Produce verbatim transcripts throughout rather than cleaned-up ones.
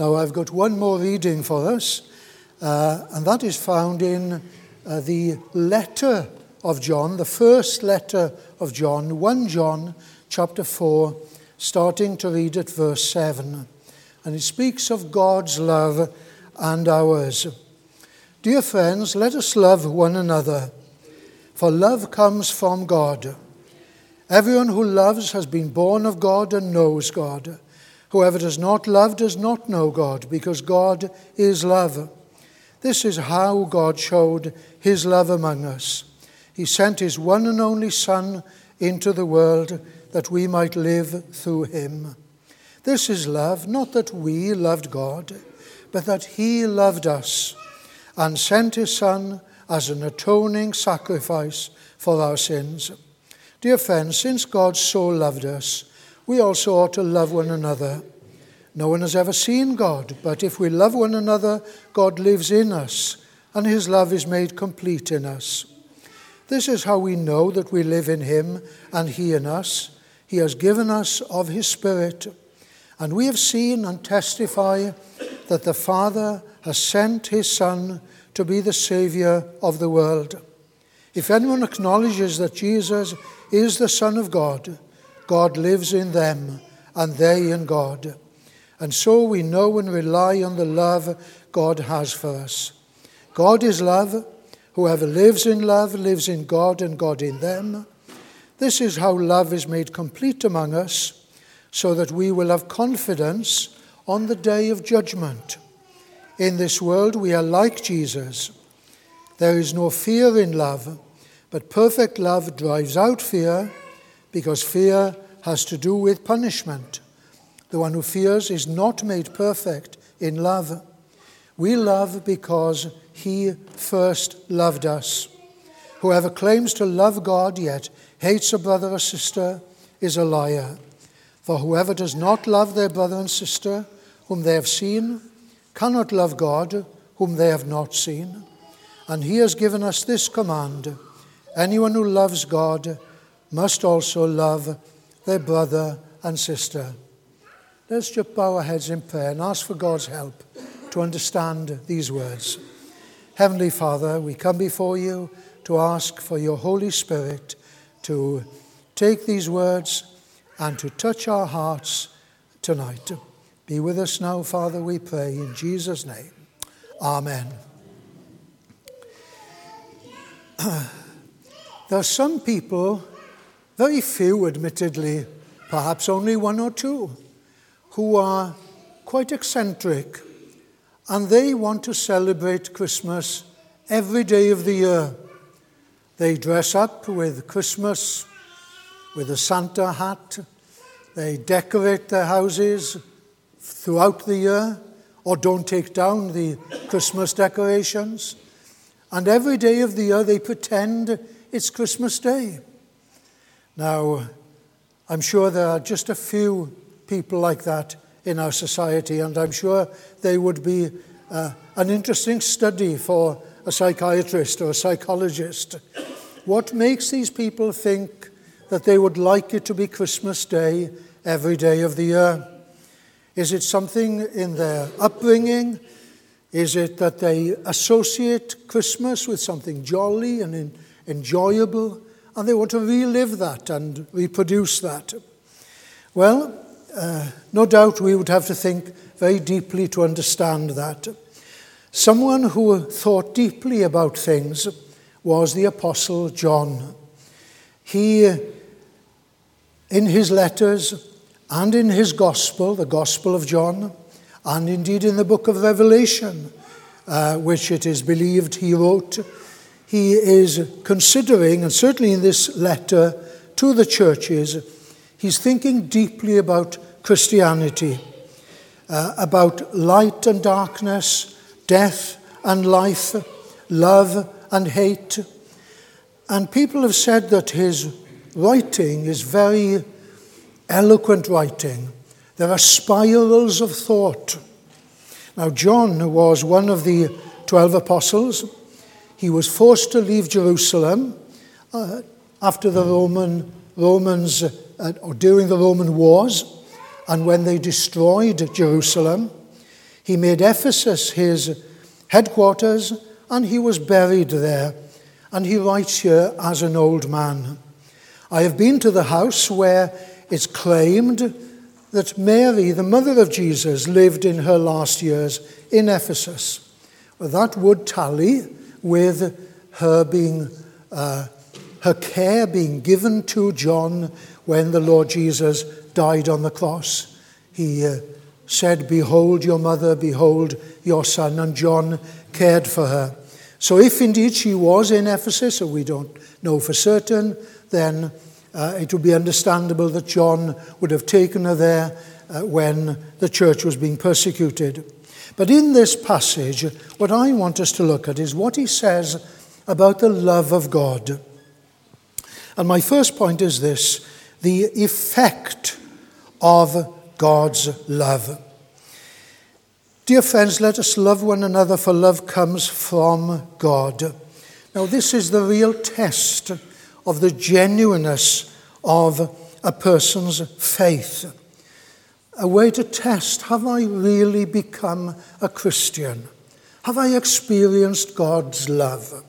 Now, I've got one more reading for us, uh, and that is found in uh, the letter of John, the first letter of John, First John chapter four, starting to read at verse seven. And it speaks of God's love and ours. Dear friends, let us love one another, for love comes from God. Everyone who loves has been born of God and knows God. Whoever does not love does not know God, because God is love. This is how God showed his love among us. He sent his one and only Son into the world that we might live through him. This is love, not that we loved God, but that he loved us and sent his Son as an atoning sacrifice for our sins. Dear friends, since God so loved us, we also ought to love one another. No one has ever seen God, but if we love one another, God lives in us, and his love is made complete in us. This is how we know that we live in him and he in us. He has given us of his Spirit, and we have seen and testify that the Father has sent his Son to be the Saviour of the world. If anyone acknowledges that Jesus is the Son of God, God lives in them, and they in God. And so we know and rely on the love God has for us. God is love. Whoever lives in love lives in God and God in them. This is how love is made complete among us, so that we will have confidence on the day of judgment. In this world we are like Jesus. There is no fear in love, but perfect love drives out fear, because fear has to do with punishment. The one who fears is not made perfect in love. We love because he first loved us. Whoever claims to love God yet hates a brother or sister is a liar. For whoever does not love their brother and sister whom they have seen cannot love God whom they have not seen. And he has given us this command: anyone who loves God must also love their brother and sister. Let's just bow our heads in prayer and ask for God's help to understand these words. Heavenly Father, we come before you to ask for your Holy Spirit to take these words and to touch our hearts tonight. Be with us now, Father, we pray, in Jesus' name. Amen. There are some people, very few admittedly, perhaps only one or two, who are quite eccentric, and they want to celebrate Christmas every day of the year. They dress up with Christmas, with a Santa hat. They decorate their houses throughout the year, or don't take down the Christmas decorations. And every day of the year they pretend it's Christmas Day. Now, I'm sure there are just a few people like that in our society, and I'm sure they would be uh, an interesting study for a psychiatrist or a psychologist. What makes these people think that they would like it to be Christmas Day every day of the year? Is it something in their upbringing? Is it that they associate Christmas with something jolly and in, enjoyable, and they want to relive that and reproduce that? Well, uh, no doubt we would have to think very deeply to understand that. Someone who thought deeply about things was the Apostle John. He, in his letters and in his Gospel, the Gospel of John, and indeed in the book of Revelation, uh, which it is believed he wrote, he is considering, and certainly in this letter to the churches, he's thinking deeply about Christianity, uh, about light and darkness, death and life, love and hate. And people have said that his writing is very eloquent writing. There are spirals of thought. Now, John was one of the twelve apostles. He was forced to leave Jerusalem uh, after the Roman Romans, uh, or during the Roman wars, and when they destroyed Jerusalem. He made Ephesus his headquarters, and he was buried there. And he writes here as an old man. I have been to the house where it's claimed that Mary, the mother of Jesus, lived in her last years in Ephesus. Well, that would tally with her being, uh, her care being given to John when the Lord Jesus died on the cross. He uh, said, behold your mother, behold your son, and John cared for her. So if indeed she was in Ephesus, and we don't know for certain, then uh, it would be understandable that John would have taken her there uh, when the church was being persecuted. But in this passage, what I want us to look at is what he says about the love of God. And my first point is this: the effect of God's love. Dear friends, let us love one another, for love comes from God. Now, this is the real test of the genuineness of a person's faith. A way to test, have I really become a Christian? Have I experienced God's love?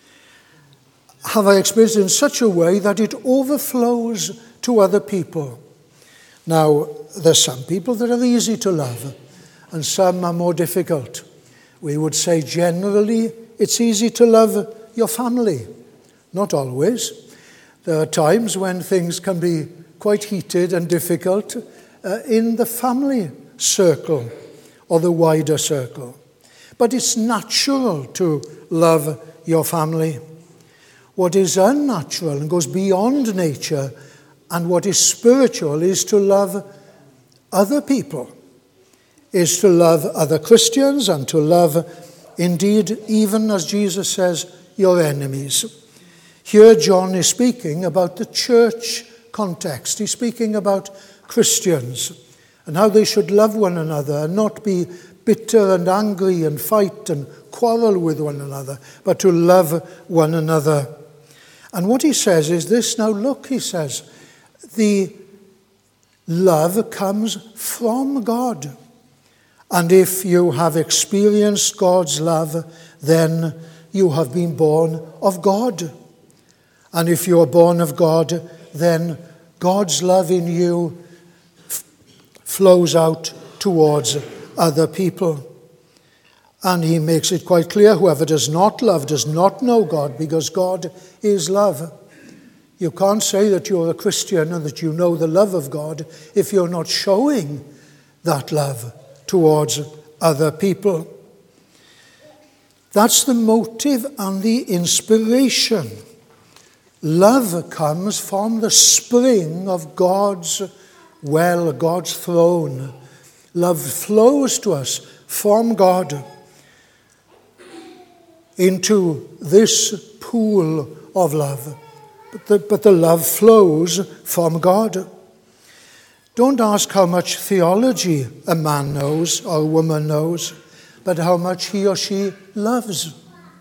Have I experienced it in such a way that it overflows to other people? Now, there's some people that are easy to love, and some are more difficult. We would say generally it's easy to love your family. Not always. There are times when things can be quite heated and difficult uh, in the family circle or the wider circle. But it's natural to love your family. What is unnatural and goes beyond nature, and what is spiritual, is to love other people, is to love other Christians, and to love, indeed, even as Jesus says, your enemies. Here John is speaking about the church context. He's speaking about Christians and how they should love one another and not be bitter and angry and fight and quarrel with one another, but to love one another. And what he says is this: now look, he says, the love comes from God. And if you have experienced God's love, then you have been born of God. And if you are born of God, then God's love in you f- flows out towards other people. And he makes it quite clear, whoever does not love does not know God, because God is love. You can't say that you're a Christian and that you know the love of God if you're not showing that love towards other people. That's the motive and the inspiration. Love comes from the spring of God's well, God's throne. Love flows to us from God into this pool of love. But the, but the love flows from God. Don't ask how much theology a man knows or a woman knows, but how much he or she loves.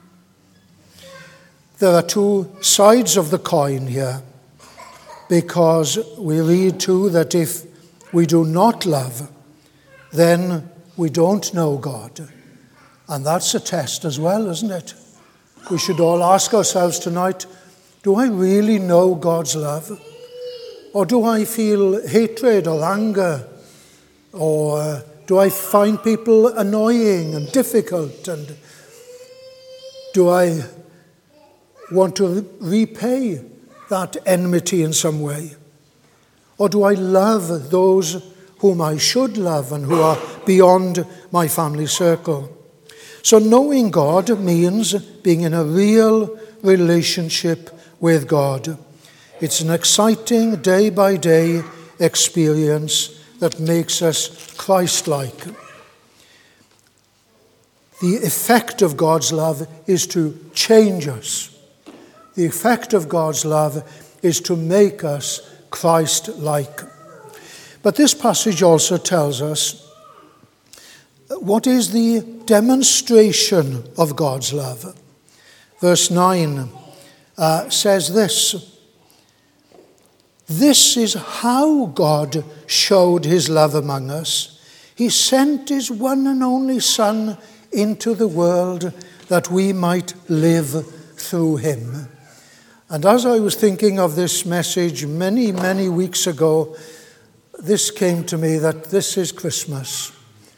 There are two sides of the coin here, because we read too that if we do not love, then we don't know God. And that's a test as well, isn't it? We should all ask ourselves tonight, do I really know God's love? Or do I feel hatred or anger? Or do I find people annoying and difficult? And do I want to repay that enmity in some way? Or do I love those whom I should love and who are beyond my family circle? So knowing God means being in a real relationship with God. It's an exciting day-by-day experience that makes us Christ-like. The effect of God's love is to change us. The effect of God's love is to make us Christ-like. But this passage also tells us what is the demonstration of God's love. Verse nine uh, says this: this is how God showed his love among us. He sent his one and only Son into the world that we might live through him. And as I was thinking of this message many, many weeks ago, this came to me that this is Christmas.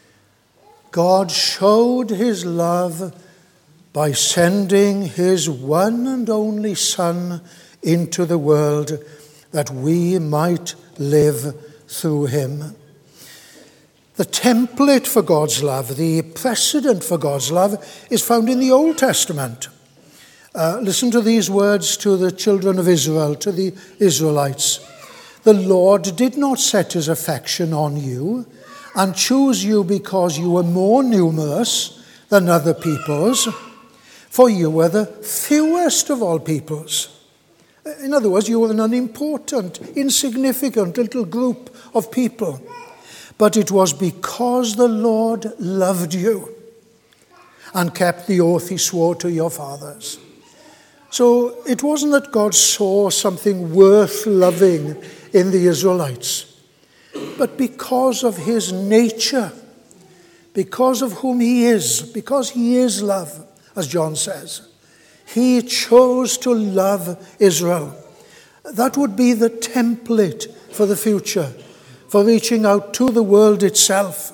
God showed his love by sending his one and only Son into the world that we might live through him. The template for God's love, the precedent for God's love, is found in the Old Testament. Uh, listen to these words to the children of Israel, to the Israelites. The Lord did not set his affection on you and choose you because you were more numerous than other peoples, for you were the fewest of all peoples. In other words, you were an unimportant, insignificant little group of people. But it was because the Lord loved you and kept the oath he swore to your fathers. So it wasn't that God saw something worth loving in the Israelites, but because of his nature, because of whom he is, because he is love, as John says, he chose to love Israel. That would be the template for the future, for reaching out to the world itself.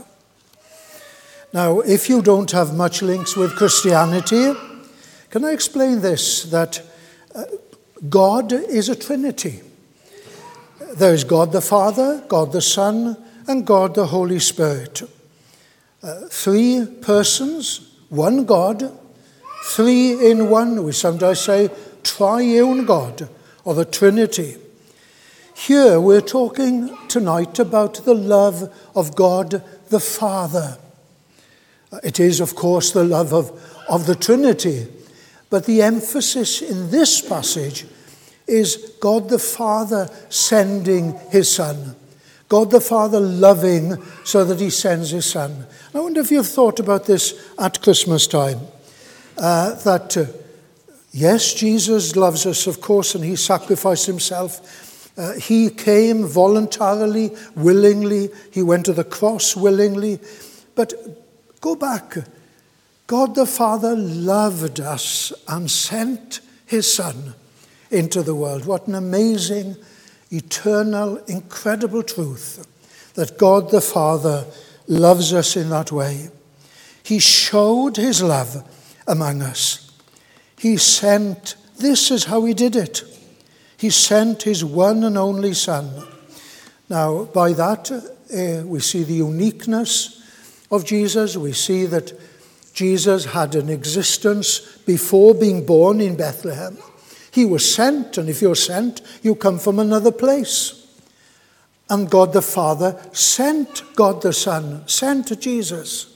Now, if you don't have much links with Christianity, can I explain this, that uh, God is a Trinity. There is God the Father, God the Son, and God the Holy Spirit. Uh, three persons, one God, three in one. We sometimes say triune God, or the Trinity. Here we're talking tonight about the love of God the Father. It is, of course, the love of, of the Trinity. But the emphasis in this passage is God the Father sending his Son. God the Father loving so that he sends his Son. I wonder if you've thought about this at Christmas time. Uh, that, uh, yes, Jesus loves us, of course, and he sacrificed himself. Uh, he came voluntarily, willingly. He went to the cross willingly. But go back. God the Father loved us and sent his Son into the world. What an amazing, eternal, incredible truth that God the Father loves us in that way. He showed his love among us. He sent, this is how he did it. He sent his one and only Son. Now, by that, uh, we see the uniqueness of Jesus. We see that Jesus had an existence before being born in Bethlehem. He was sent, and if you're sent, you come from another place. And God the Father sent God the Son, sent Jesus.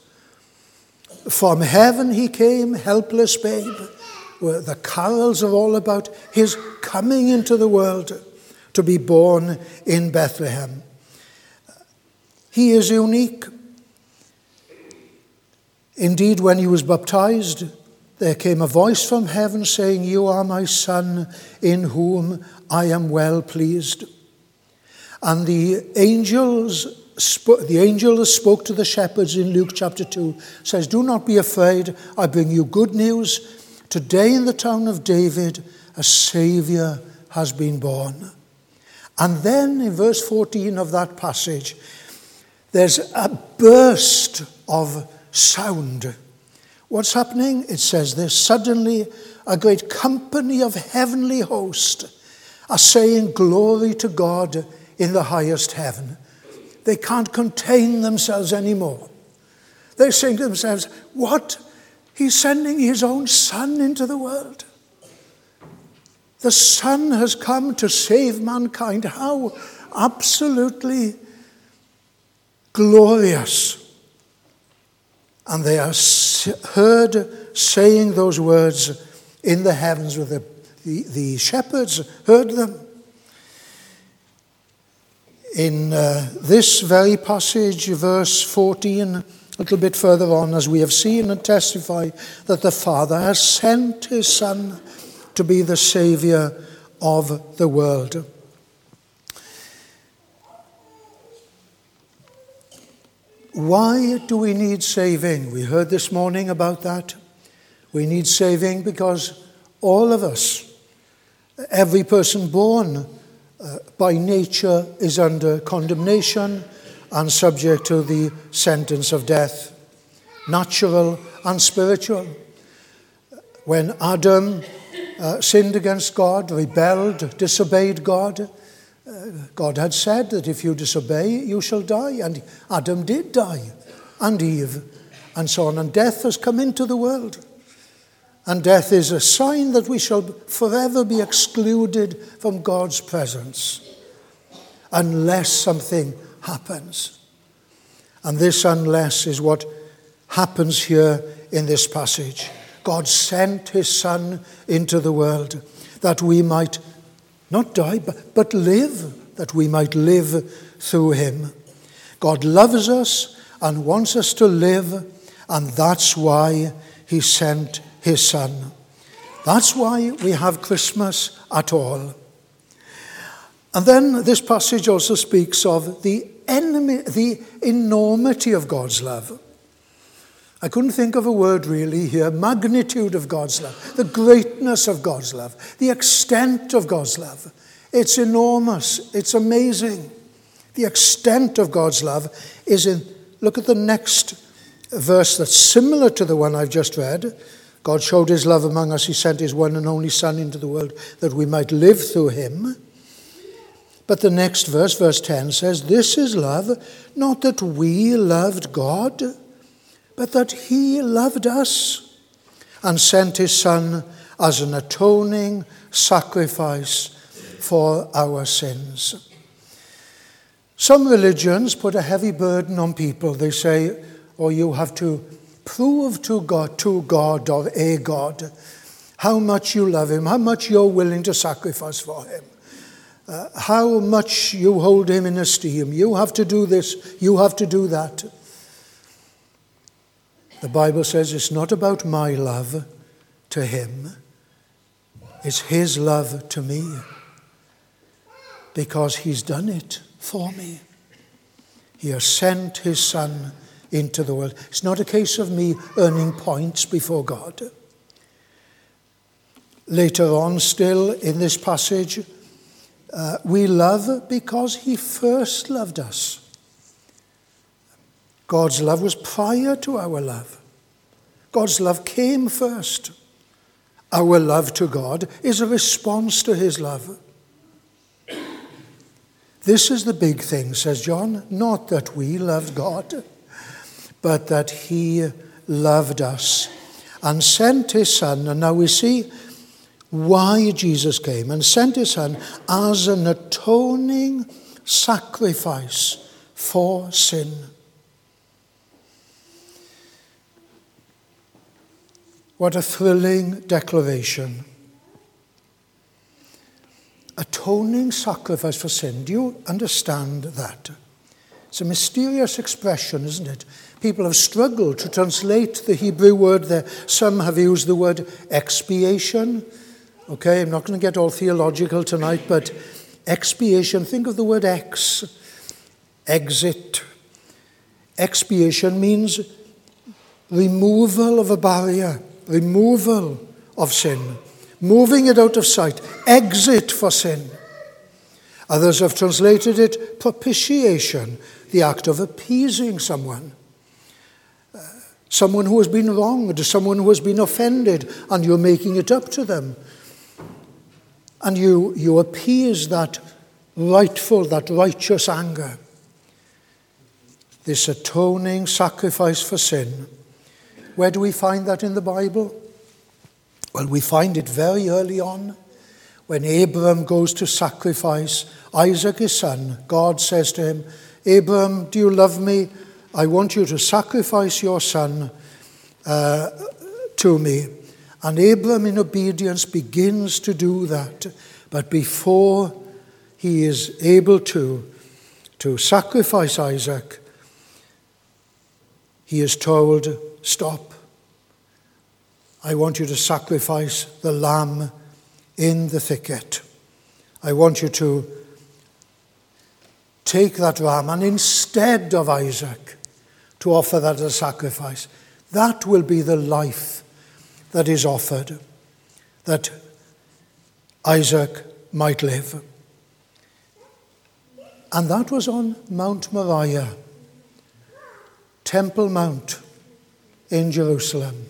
From heaven he came, helpless babe. Where the carols are all about his coming into the world to be born in Bethlehem. He is unique. Indeed, when he was baptized, there came a voice from heaven saying, "You are my Son, in whom I am well pleased." And the angels, the angel that spoke to the shepherds in Luke chapter two says, "Do not be afraid, I bring you good news. Today in the town of David, a Saviour has been born." And then in verse fourteen of that passage, there's a burst of sound. What's happening? It says this: "Suddenly a great company of heavenly hosts are saying, 'Glory to God in the highest heaven.'" They can't contain themselves anymore. They're saying to themselves, "What? He's sending his own Son into the world. The Son has come to save mankind." How absolutely glorious. And they are heard saying those words in the heavens with the, the, the shepherds heard them. In uh, this very passage, verse fourteen, a little bit further on, as we have seen and testify that the Father has sent his Son to be the Saviour of the world. why do we need saving? We heard this morning about that. We need saving because all of us, every person born uh, by nature is under condemnation and subject to the sentence of death, natural and spiritual. When Adam uh, sinned against God, rebelled, disobeyed God, uh, God had said that if you disobey, you shall die. And Adam did die, and Eve, and so on. And death has come into the world. And death is a sign that we shall forever be excluded from God's presence unless something happens. And this unless is what happens here in this passage. God sent his Son into the world that we might not die, but, but live, that we might live through him. God loves us and wants us to live, and that's why he sent his Son. That's why we have Christmas at all. And then this passage also speaks of the enemy, the enormity of God's love. I couldn't think of a word really here. Magnitude of God's love, the greatness of God's love, the extent of God's love. It's enormous. It's amazing. The extent of God's love is in, look at the next verse that's similar to the one I've just read. God showed his love among us. He sent his one and only Son into the world that we might live through him. But the next verse, verse ten, says, this is love, not that we loved God, but that he loved us and sent his Son as an atoning sacrifice for our sins. Some religions put a heavy burden on people. They say, oh, you have to prove to God, to God or a God, how much you love him, how much you're willing to sacrifice for him, uh, how much you hold him in esteem. You have to do this, you have to do that. The Bible says it's not about my love to him, it's his love to me, because he's done it for me. He has sent his Son into the world. It's not a case of me earning points before God. Later on, still in this passage, uh, we love because he first loved us. God's love was prior to our love. God's love came first. Our love to God is a response to his love. This is the big thing, says John, not that we loved God, but that he loved us and sent his Son. And now we see why Jesus came and sent his Son as an atoning sacrifice for sin. What a thrilling declaration. Atoning sacrifice for sin. Do you understand that? It's a mysterious expression, isn't it? People have struggled to translate the Hebrew word there. Some have used the word expiation. Okay, I'm not going to get all theological tonight, but expiation, think of the word ex, exit. Expiation means removal of a barrier, removal of sin, moving it out of sight, exit for sin. Others have translated it propitiation, the act of appeasing someone. Uh, someone who has been wronged, someone who has been offended, and you're making it up to them. And you, you appease that rightful, that righteous anger. This atoning sacrifice for sin. Where do we find that in the Bible? Well, we find it very early on. When Abram goes to sacrifice Isaac, his son, God says to him, Abram, do you love me? I want you to sacrifice your son uh, to me. And Abram, in obedience, begins to do that. But before he is able to, to sacrifice Isaac, he is told, stop. I want you to sacrifice the lamb in the thicket. I want you to take that ram, and instead of Isaac, to offer that as a sacrifice. That will be the life that is offered, that Isaac might live. And that was on Mount Moriah, Temple Mount in Jerusalem.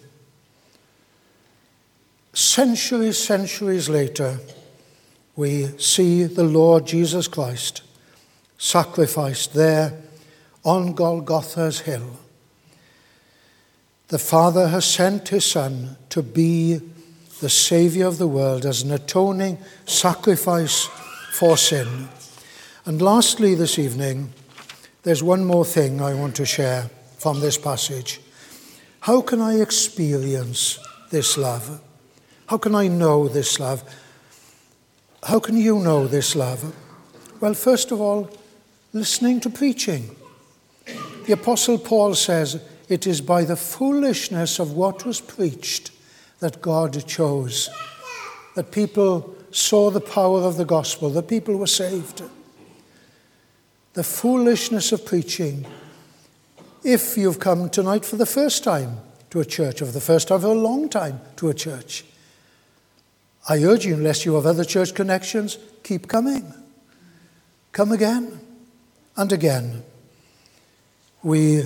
Centuries, centuries later, we see the Lord Jesus Christ sacrificed there on Golgotha's hill. The Father has sent his Son to be the Saviour of the world as an atoning sacrifice for sin. And lastly this evening, there's one more thing I want to share from this passage. How can I experience this love? How can I know this love? How can you know this love? Well, first of all, listening to preaching. The Apostle Paul says it is by the foolishness of what was preached that God chose, that people saw the power of the gospel, that people were saved. The foolishness of preaching. If you've come tonight for the first time to a church, or for the first time for a long time to a church, I urge you, unless you have other church connections, keep coming. Come again and again. We,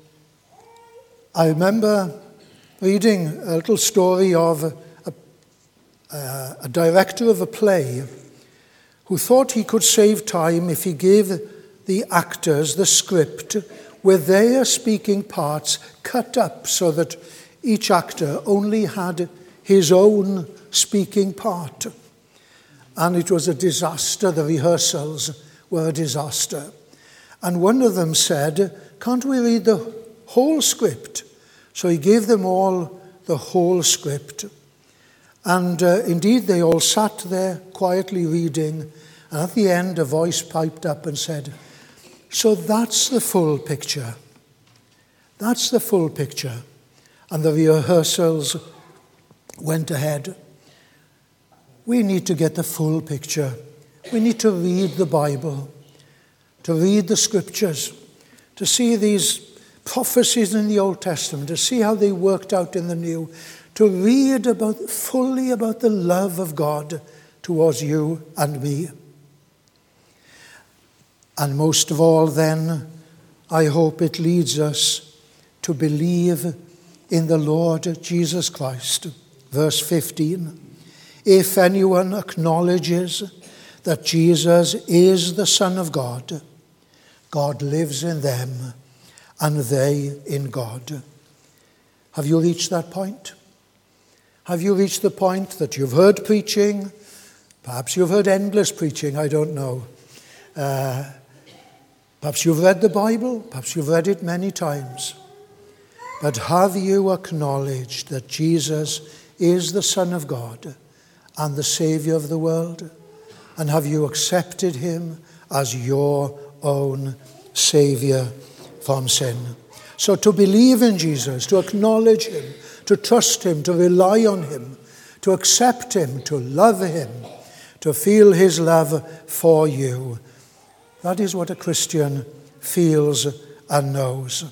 I remember reading a little story of a, a, a director of a play who thought he could save time if he gave the actors the script with their speaking parts cut up so that each actor only had his own speaking part. And it was a disaster. The rehearsals were a disaster. And one of them said, can't we read the whole script? So he gave them all the whole script. And uh, indeed, they all sat there quietly reading. And at the end, a voice piped up and said, so that's the full picture. That's the full picture. And the rehearsals went ahead. We need to get the full picture. We need to read the Bible, to read the scriptures, to see these prophecies in the Old Testament, to see how they worked out in the New, to read about fully about the love of God towards you and me. And most of all then, I hope it leads us to believe in the Lord Jesus Christ. Verse fifteen, if anyone acknowledges that Jesus is the Son of God, God lives in them and they in God. Have you reached that point? Have you reached the point that you've heard preaching? Perhaps you've heard endless preaching, I don't know. Uh, perhaps you've read the Bible, perhaps you've read it many times. But have you acknowledged that Jesus is the Son of God and the Saviour of the world? And have you accepted him as your own Saviour from sin? So to believe in Jesus, to acknowledge him, to trust him, to rely on him, to accept him, to love him, to feel his love for you, that is what a Christian feels and knows.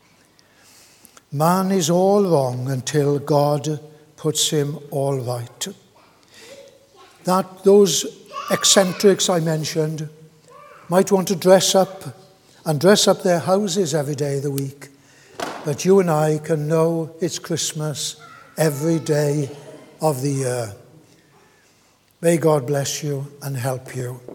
Man is all wrong until God puts him all right. That those eccentrics I mentioned might want to dress up and dress up their houses every day of the week. But you and I can know it's Christmas every day of the year. May God bless you and help you.